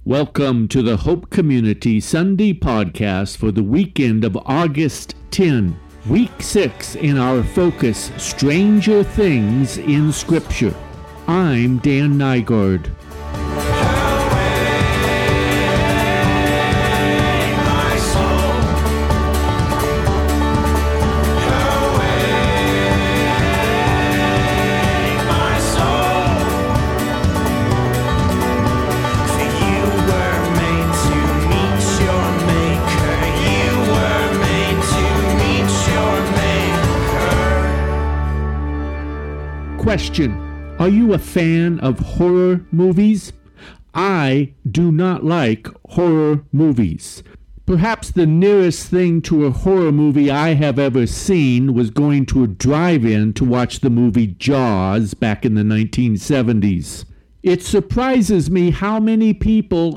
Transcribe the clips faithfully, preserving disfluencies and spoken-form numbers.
Welcome to the Hope Community Sunday podcast for the weekend of August tenth, week six in our focus, Stranger Things in Scripture. I'm Dan Nygaard. Question: Are you a fan of horror movies? I do not like horror movies. Perhaps the nearest thing to a horror movie I have ever seen was going to a drive-in to watch the movie Jaws back in the nineteen seventies. It surprises me how many people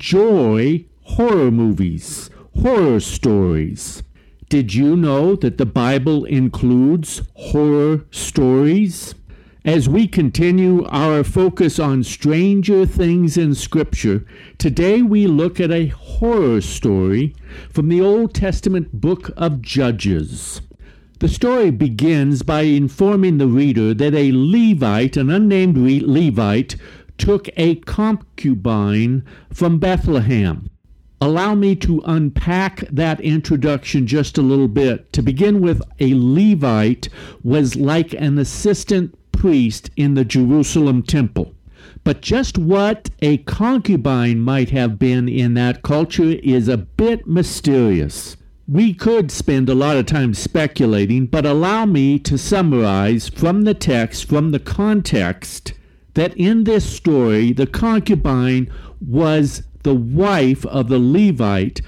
enjoy horror movies, horror stories. Did you know that the Bible includes horror stories? As we continue our focus on Stranger Things in Scripture, today we look at a horror story from the Old Testament book of Judges. The story begins by informing the reader that a Levite, an unnamed Levite, took a concubine from Bethlehem. Allow me to unpack that introduction just a little bit. To begin with, a Levite was like an assistant priest in the Jerusalem temple. But just what a concubine might have been in that culture is a bit mysterious. We could spend a lot of time speculating, but allow me to summarize from the text, from the context, that in this story, the concubine was the wife of the Levite,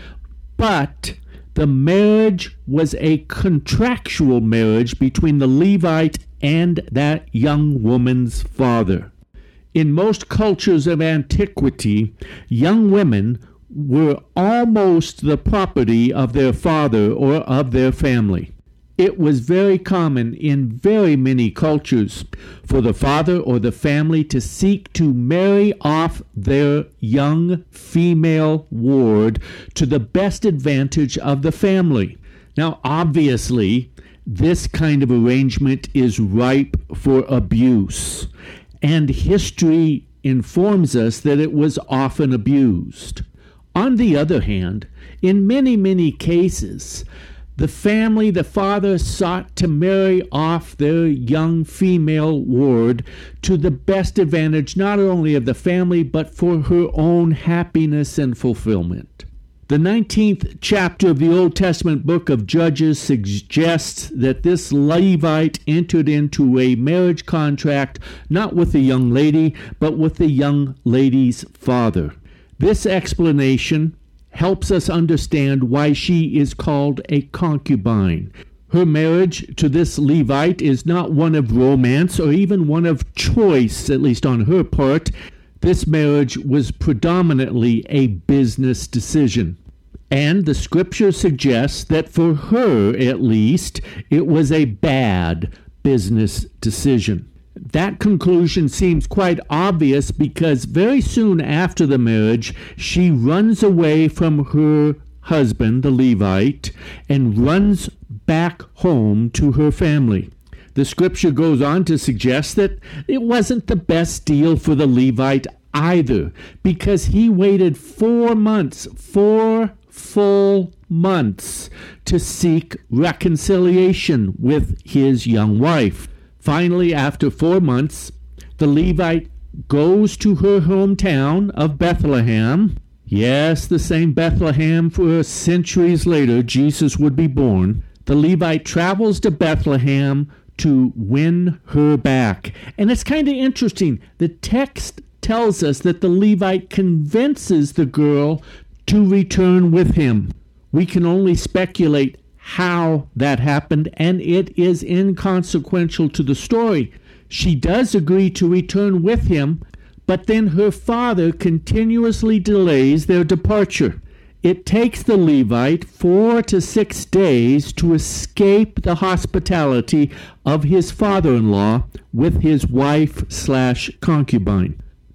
but the marriage was a contractual marriage between the Levite and that young woman's father. In most cultures of antiquity, young women were almost the property of their father or of their family. It was very common in very many cultures for the father or the family to seek to marry off their young female ward to the best advantage of the family. Now, obviously, this kind of arrangement is ripe for abuse, and history informs us that it was often abused. On the other hand, in many, many cases, the family, the father sought to marry off their young female ward to the best advantage not only of the family, but for her own happiness and fulfillment. The nineteenth chapter of the Old Testament book of Judges suggests that this Levite entered into a marriage contract not with the young lady, but with the young lady's father. This explanation helps us understand why she is called a concubine. Her marriage to this Levite is not one of romance or even one of choice, at least on her part. This marriage was predominantly a business decision. And the scripture suggests that for her, at least, it was a bad business decision. That conclusion seems quite obvious because very soon after the marriage, she runs away from her husband, the Levite, and runs back home to her family. The scripture goes on to suggest that it wasn't the best deal for the Levite either, because he waited four months, four full months, to seek reconciliation with his young wife. Finally, after four months, the Levite goes to her hometown of Bethlehem. Yes, the same Bethlehem where centuries later Jesus would be born. The Levite travels to Bethlehem to win her back. And it's kind of interesting. The text tells us that the Levite convinces the girl to return with him. We can only speculate how that happened, and it is inconsequential to the story. She does agree to return with him, but then her father continuously delays their departure. It takes the Levite four to six days to escape the hospitality of his father-in-law with his wife slash concubine.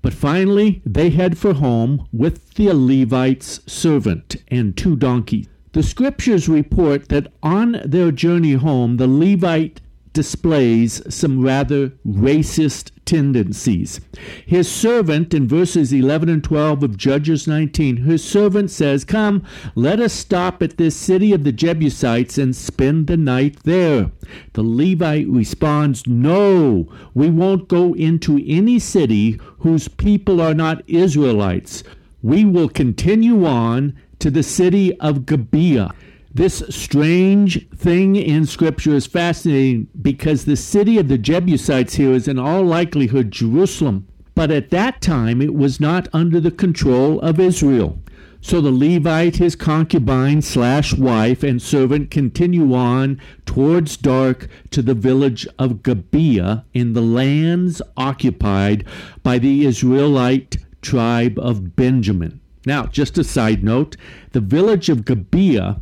But finally, they head for home with the Levite's servant and two donkeys. The scriptures report that on their journey home, the Levite displays some rather racist tendencies. His servant, in verses eleven and twelve of Judges nineteen, his servant says, "Come, let us stop at this city of the Jebusites and spend the night there." The Levite responds, "No, we won't go into any city whose people are not Israelites. We will continue on to the city of Gibeah." This strange thing in Scripture is fascinating because the city of the Jebusites here is in all likelihood Jerusalem. But at that time, it was not under the control of Israel. So the Levite, his concubine slash wife, and servant continue on towards dark to the village of Gibeah in the lands occupied by the Israelite tribe of Benjamin. Now, just a side note, the village of Gibeah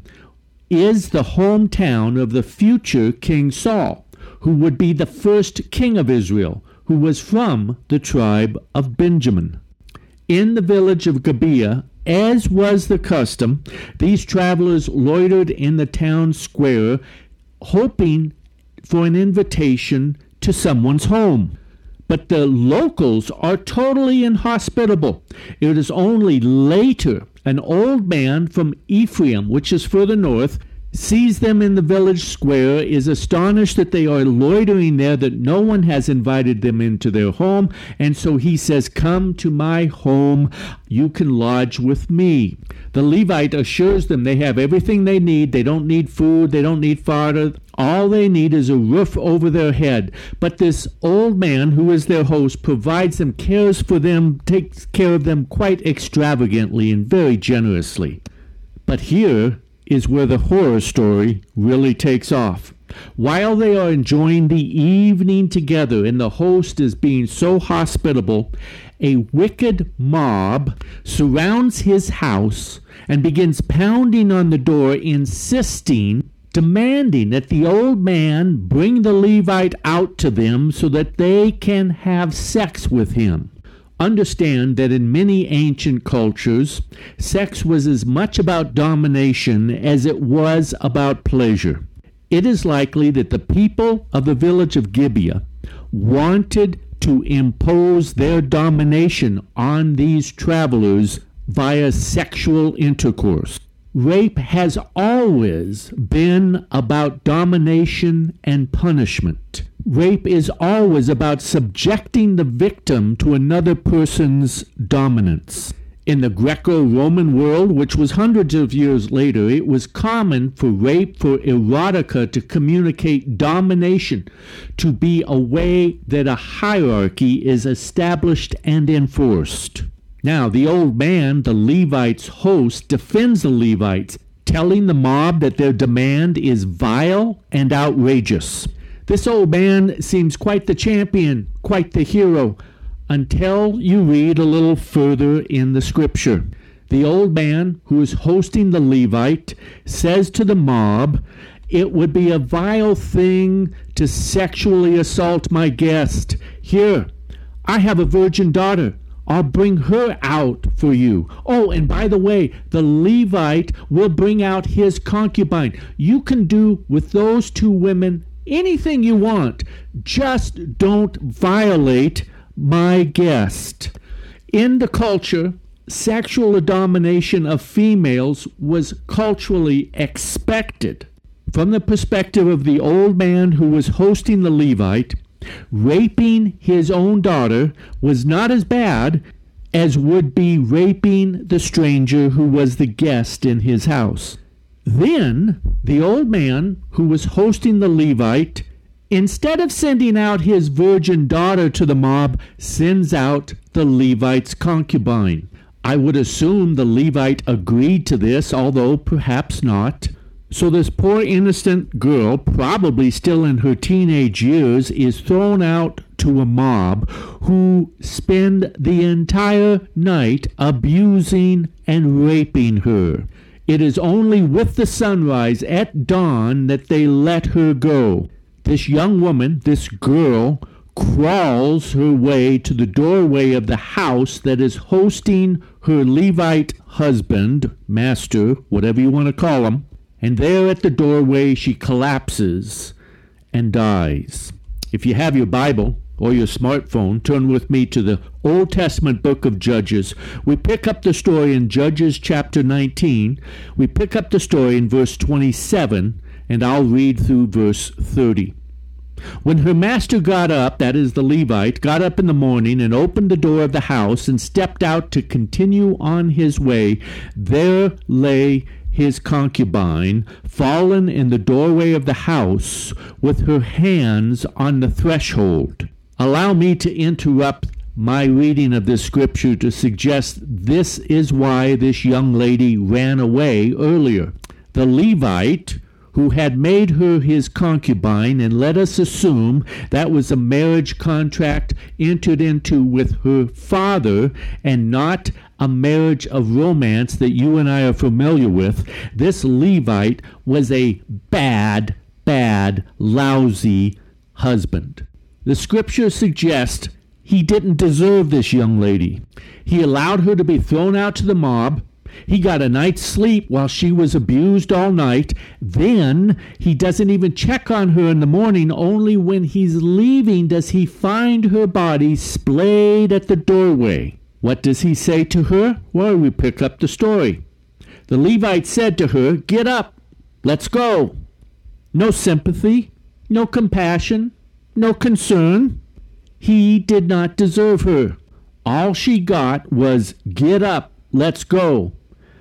is the hometown of the future King Saul, who would be the first king of Israel, who was from the tribe of Benjamin. In the village of Gibeah, as was the custom, these travelers loitered in the town square, hoping for an invitation to someone's home. But the locals are totally inhospitable. It is only later an old man from Ephraim, which is further north, sees them in the village square, is astonished that they are loitering there, that no one has invited them into their home, and so he says, "Come to my home, you can lodge with me." The Levite assures them they have everything they need. They don't need food, they don't need fodder. All they need is a roof over their head. But this old man, who is their host, provides them, cares for them, takes care of them quite extravagantly and very generously. But here is where the horror story really takes off. While they are enjoying the evening together and the host is being so hospitable, a wicked mob surrounds his house and begins pounding on the door, insisting, demanding that the old man bring the Levite out to them so that they can have sex with him. Understand that in many ancient cultures, sex was as much about domination as it was about pleasure. It is likely that the people of the village of Gibeah wanted to impose their domination on these travelers via sexual intercourse. Rape has always been about domination and punishment. Rape is always about subjecting the victim to another person's dominance. In the Greco-Roman world, which was hundreds of years later, it was common for rape, for erotica to communicate domination, to be a way that a hierarchy is established and enforced. Now, the old man, the Levite's host, defends the Levites, telling the mob that their demand is vile and outrageous. This old man seems quite the champion, quite the hero, until you read a little further in the scripture. The old man, who is hosting the Levite, says to the mob, "It would be a vile thing to sexually assault my guest. Here, I have a virgin daughter. I'll bring her out for you. Oh, and by the way, the Levite will bring out his concubine. You can do with those two women anything you want. Just don't violate my guest." In the culture, sexual domination of females was culturally expected. From the perspective of the old man who was hosting the Levite, raping his own daughter was not as bad as would be raping the stranger who was the guest in his house. Then the old man who was hosting the Levite, instead of sending out his virgin daughter to the mob, sends out the Levite's concubine. I would assume the Levite agreed to this, although perhaps not. So this poor innocent girl, probably still in her teenage years, is thrown out to a mob who spend the entire night abusing and raping her. It is only with the sunrise at dawn that they let her go. This young woman, this girl, crawls her way to the doorway of the house that is hosting her Levite husband, master, whatever you want to call him, and there at the doorway she collapses and dies. If you have your Bible or your smartphone, turn with me to the Old Testament book of Judges. We pick up the story in Judges chapter nineteen. We pick up the story in verse twenty-seven, and I'll read through verse thirty. When her master got up, that is the Levite, got up in the morning and opened the door of the house and stepped out to continue on his way, there lay his concubine, fallen in the doorway of the house, with her hands on the threshold. Allow me to interrupt my reading of this scripture to suggest this is why this young lady ran away earlier. The Levite, who had made her his concubine, and let us assume that was a marriage contract entered into with her father and not a marriage of romance that you and I are familiar with. This Levite was a bad, bad, lousy husband. The scripture suggests he didn't deserve this young lady. He allowed her to be thrown out to the mob. He got a night's sleep while she was abused all night. Then he doesn't even check on her in the morning. Only when he's leaving does he find her body splayed at the doorway. What does he say to her? Well, we pick up the story. The Levite said to her, "Get up, let's go." No sympathy, no compassion, no concern. He did not deserve her. All she got was, "Get up, let's go."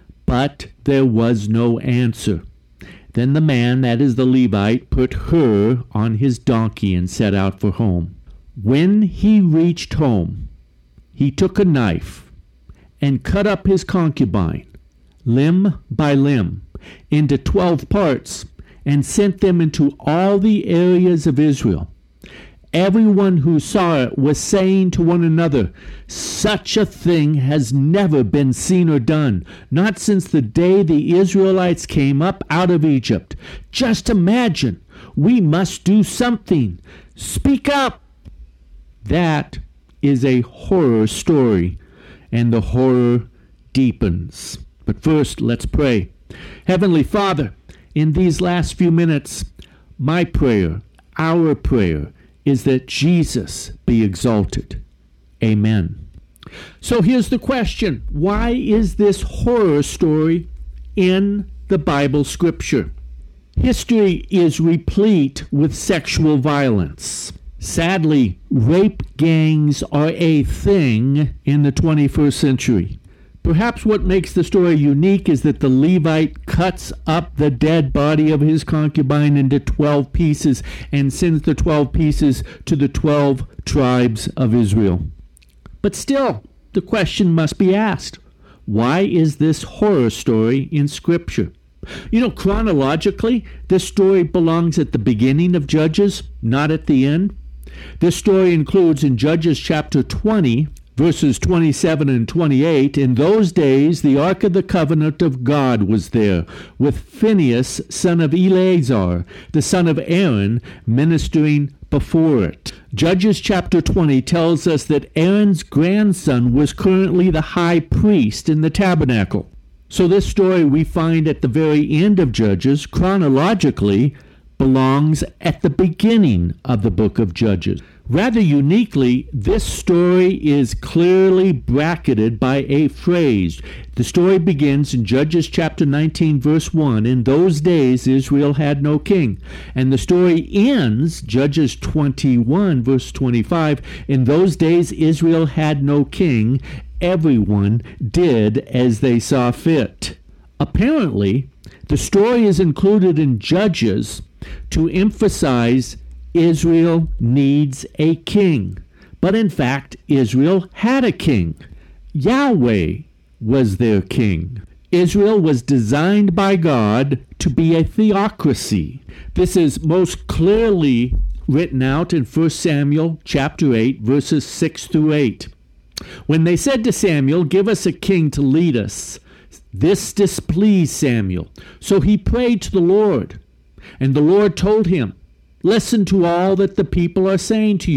But there was no answer. Then the man, that is the Levite, put her on his donkey and set out for home. When he reached home, he took a knife and cut up his concubine, limb by limb, into twelve parts, and sent them into all the areas of Israel. Everyone who saw it was saying to one another, "Such a thing has never been seen or done, not since the day the Israelites came up out of Egypt. Just imagine, we must do something. Speak up." That is a horror story, and the horror deepens. But first, let's pray. Heavenly Father, in these last few minutes, my prayer, our prayer, is that Jesus be exalted. Amen. So here's the question. Why is this horror story in the Bible scripture? History is replete with sexual violence. Sadly, rape gangs are a thing in the twenty-first century. Perhaps what makes the story unique is that the Levite cuts up the dead body of his concubine into twelve pieces and sends the twelve pieces to the twelve tribes of Israel. But still, the question must be asked, why is this horror story in Scripture? You know, chronologically, this story belongs at the beginning of Judges, not at the end. This story includes in Judges chapter twenty, verses twenty-seven and twenty-eight, "In those days the ark of the covenant of God was there, with Phinehas, son of Eleazar, the son of Aaron, ministering before it." Judges chapter twenty tells us that Aaron's grandson was currently the high priest in the tabernacle. So this story we find at the very end of Judges, chronologically, belongs at the beginning of the book of Judges. Rather uniquely, this story is clearly bracketed by a phrase. The story begins in Judges chapter nineteen, verse one. "In those days Israel had no king." And the story ends, Judges twenty-one, verse twenty-five. "In those days Israel had no king. Everyone did as they saw fit." Apparently, the story is included in Judges to emphasize Israel needs a king. But in fact, Israel had a king. Yahweh was their king. Israel was designed by God to be a theocracy. This is most clearly written out in First Samuel chapter eight, verses six through eight. "When they said to Samuel, 'Give us a king to lead us,' this displeased Samuel. So he prayed to the Lord. And the Lord told him, 'Listen to all that the people are saying to you.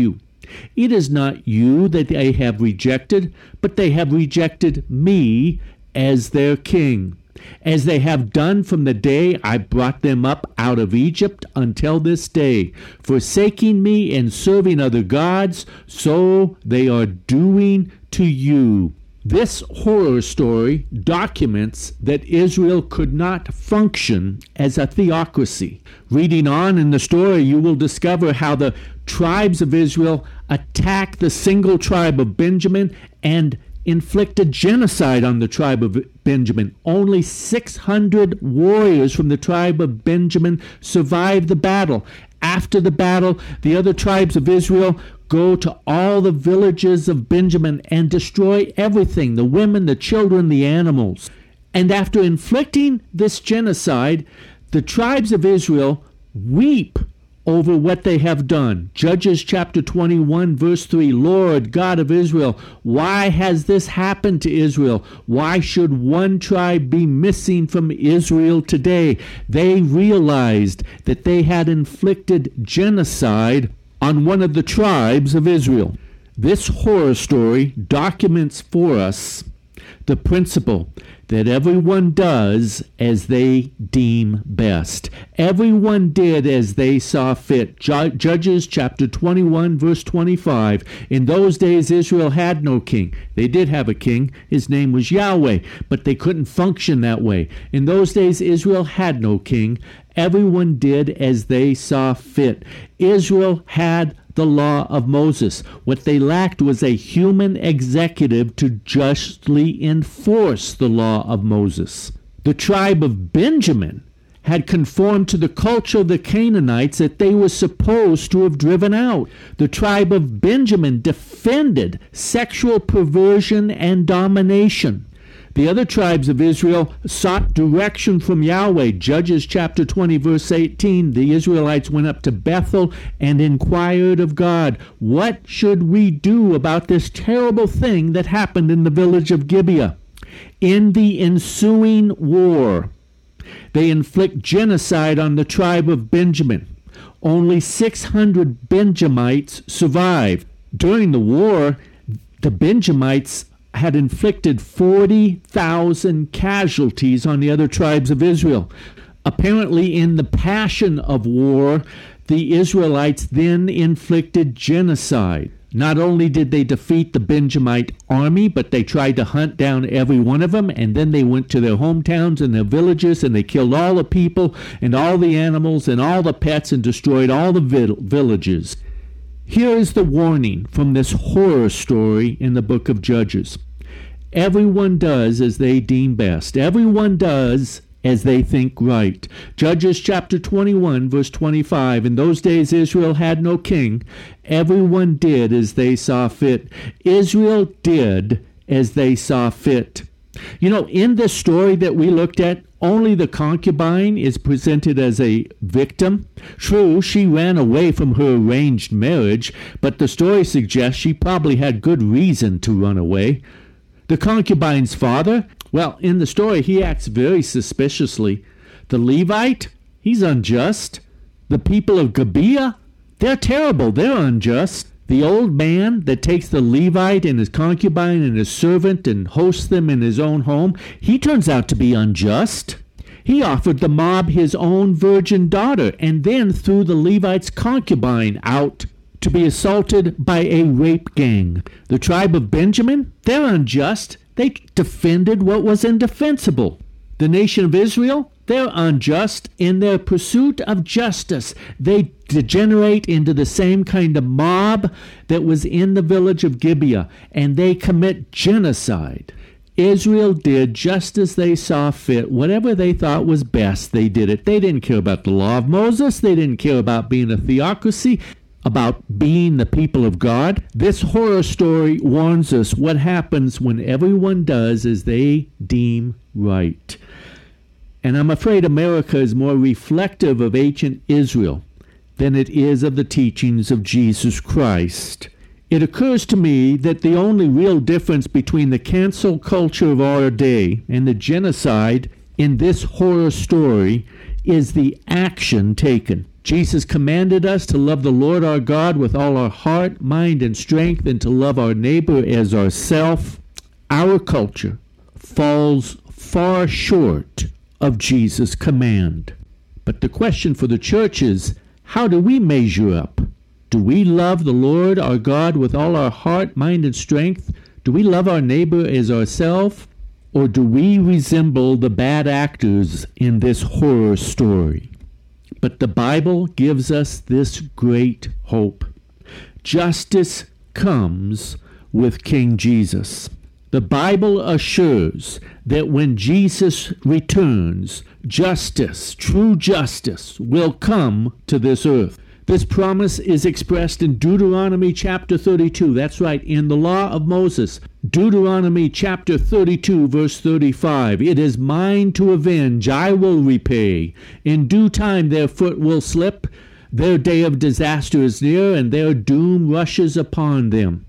It is not you that they have rejected, but they have rejected me as their king, as they have done from the day I brought them up out of Egypt until this day. Forsaking me and serving other gods, so they are doing to you. This horror story documents that Israel could not function as a theocracy. Reading on in the story, you will discover how the tribes of Israel attacked the single tribe of Benjamin and inflicted genocide on the tribe of Benjamin. Only six hundred warriors from the tribe of Benjamin survived the battle. After the battle, the other tribes of Israel go to all the villages of Benjamin and destroy everything, the women, the children, the animals. And after inflicting this genocide, the tribes of Israel weep over what they have done. Judges chapter twenty-one, verse three, Lord God of Israel, why has this happened to Israel? Why should one tribe be missing from Israel today? They realized that they had inflicted genocide on one of the tribes of Israel. This horror story documents for us the principle that everyone does as they deem best. Everyone did as they saw fit. Judges chapter twenty-one, verse twenty-five. In those days Israel had no king. They did have a king. His name was Yahweh, but they couldn't function that way. In those days Israel had no king. Everyone did as they saw fit. Israel had the law of Moses. What they lacked was a human executive to justly enforce the law of Moses. The tribe of Benjamin had conformed to the culture of the Canaanites that they were supposed to have driven out. The tribe of Benjamin defended sexual perversion and domination. The other tribes of Israel sought direction from Yahweh. Judges chapter twenty, verse eighteen, the Israelites went up to Bethel and inquired of God, what should we do about this terrible thing that happened in the village of Gibeah? In the ensuing war, they inflict genocide on the tribe of Benjamin. Only six hundred Benjamites survived. During the war, the Benjamites had inflicted forty thousand casualties on the other tribes of Israel. Apparently, in the passion of war, the Israelites then inflicted genocide. Not only did they defeat the Benjamite army, but they tried to hunt down every one of them, and then they went to their hometowns and their villages, and they killed all the people and all the animals and all the pets and destroyed all the vil- villages. Here is the warning from this horror story in the book of Judges. Everyone does as they deem best. Everyone does as they think right. Judges chapter twenty-one, verse twenty-five. In those days Israel had no king. Everyone did as they saw fit. Israel did as they saw fit. You know, in this story that we looked at, only the concubine is presented as a victim. True, she ran away from her arranged marriage, but the story suggests she probably had good reason to run away. The concubine's father, well, in the story, he acts very suspiciously. The Levite, he's unjust. The people of Gibeah, they're terrible. They're unjust. The old man that takes the Levite and his concubine and his servant and hosts them in his own home, he turns out to be unjust. He offered the mob his own virgin daughter and then threw the Levite's concubine out to be assaulted by a rape gang. The tribe of Benjamin, they're unjust. They defended what was indefensible. The nation of Israel, they're unjust in their pursuit of justice. They degenerate into the same kind of mob that was in the village of Gibeah, and they commit genocide. Israel did just as they saw fit. Whatever they thought was best, they did it. They didn't care about the law of Moses. They didn't care about being a theocracy, about being the people of God. This horror story warns us what happens when everyone does as they deem right. And I'm afraid America is more reflective of ancient Israel than it is of the teachings of Jesus Christ. It occurs to me that the only real difference between the cancel culture of our day and the genocide in this horror story is the action taken. Jesus commanded us to love the Lord our God with all our heart, mind, and strength, and to love our neighbor as ourself. Our culture falls far short of Jesus' command. But the question for the church is, how do we measure up? Do we love the Lord our God with all our heart, mind, and strength? Do we love our neighbor as ourselves? Or do we resemble the bad actors in this horror story? But the Bible gives us this great hope. Justice comes with King Jesus. The Bible assures that when Jesus returns, justice, true justice, will come to this earth. This promise is expressed in Deuteronomy chapter thirty-two. That's right, in the law of Moses. Deuteronomy chapter thirty-two, verse thirty-five. It is mine to avenge, I will repay. In due time their foot will slip. Their day of disaster is near, and their doom rushes upon them.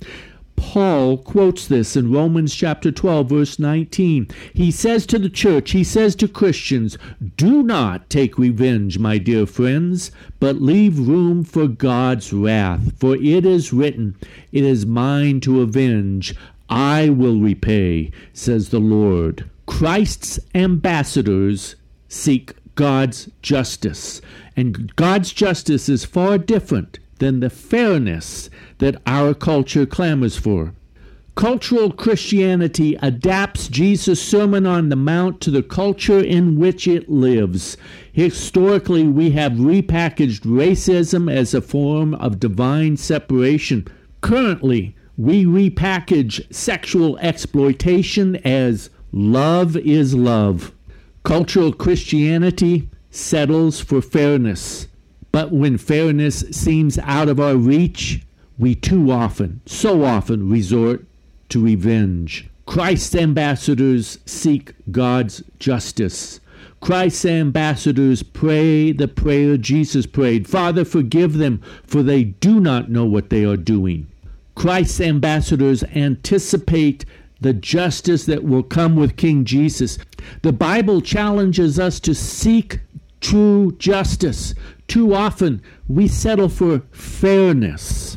Paul quotes this in Romans chapter twelve, verse nineteen. He says to the church, he says to Christians, do not take revenge, my dear friends, but leave room for God's wrath. For it is written, it is mine to avenge, I will repay, says the Lord. Christ's ambassadors seek God's justice, and God's justice is far different than the fairness that our culture clamors for. Cultural Christianity adapts Jesus' Sermon on the Mount to the culture in which it lives. Historically, we have repackaged racism as a form of divine separation. Currently, we repackage sexual exploitation as love is love. Cultural Christianity settles for fairness. But when fairness seems out of our reach, we too often, so often, resort to revenge. Christ's ambassadors seek God's justice. Christ's ambassadors pray the prayer Jesus prayed, Father, forgive them, for they do not know what they are doing. Christ's ambassadors anticipate the justice that will come with King Jesus. The Bible challenges us to seek true justice. Too often, we settle for fairness.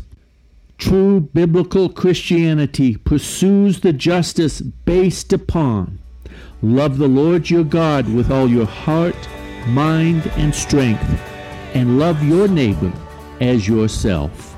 True biblical Christianity pursues the justice based upon love the Lord your God with all your heart, mind, and strength, and love your neighbor as yourself.